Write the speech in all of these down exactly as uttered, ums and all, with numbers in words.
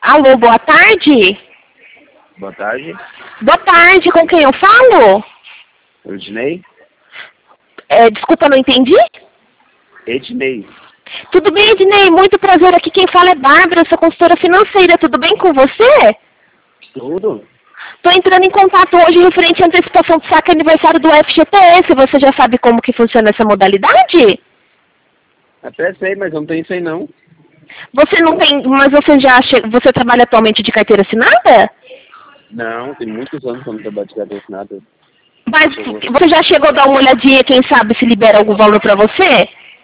Alô, boa tarde. Boa tarde. Boa tarde, com quem eu falo? Ednei? É, desculpa, não entendi? Ednei. Tudo bem, Ednei? Muito prazer. Aqui quem fala é Bárbara, sou consultora financeira. Tudo bem com você? Tudo? Estou entrando em contato hoje referente à antecipação do saque aniversário do F G T S. Você já sabe como que funciona essa modalidade? Até sei, mas eu não tenho isso aí não. Você não tem, mas você já che... você trabalha atualmente de carteira assinada? Não, tem muitos anos que eu não trabalho de carteira assinada. Mas você já chegou a dar uma olhadinha, quem sabe se libera algum valor para você?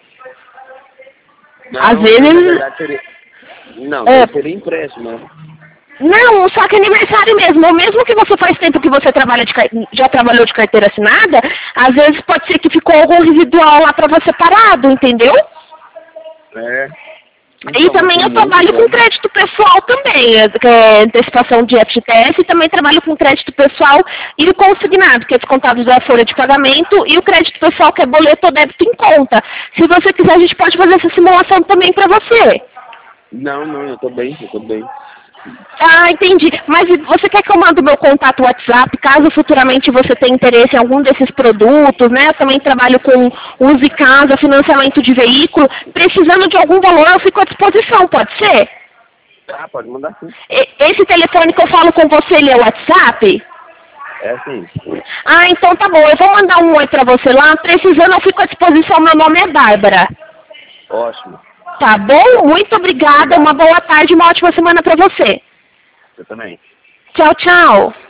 Não, Às na vezes... verdade seria... Não, É... seria empréstimo, né? Não, um saque aniversário mesmo. Ou mesmo que você faz tempo que você trabalha de, já trabalhou de carteira assinada, às vezes pode ser que ficou algum residual lá para você parado, entendeu? É. E Então, também eu muito trabalho com bom. crédito pessoal também, é, que é antecipação de F G T S, e também trabalho com crédito pessoal e o consignado, que é descontado da folha de pagamento, e o crédito pessoal, que é boleto ou débito em conta. Se você quiser, a gente pode fazer essa simulação também para você. Não, não, eu tô bem, eu tô bem. Ah, entendi. Mas você quer que eu mande o meu contato WhatsApp, caso futuramente você tenha interesse em algum desses produtos, né? Eu também trabalho com uso de casa, financiamento de veículo. Precisando de algum valor, eu fico à disposição, pode ser? Ah, pode mandar sim. E- Esse telefone que eu falo com você, ele é o WhatsApp? É sim. Ah, então tá bom. Eu vou mandar um oi pra você lá. Precisando, eu fico à disposição. Meu nome é Bárbara. Ótimo. Tá bom? Muito obrigada. Uma boa tarde e uma ótima semana pra você. Eu também. Tchau, tchau.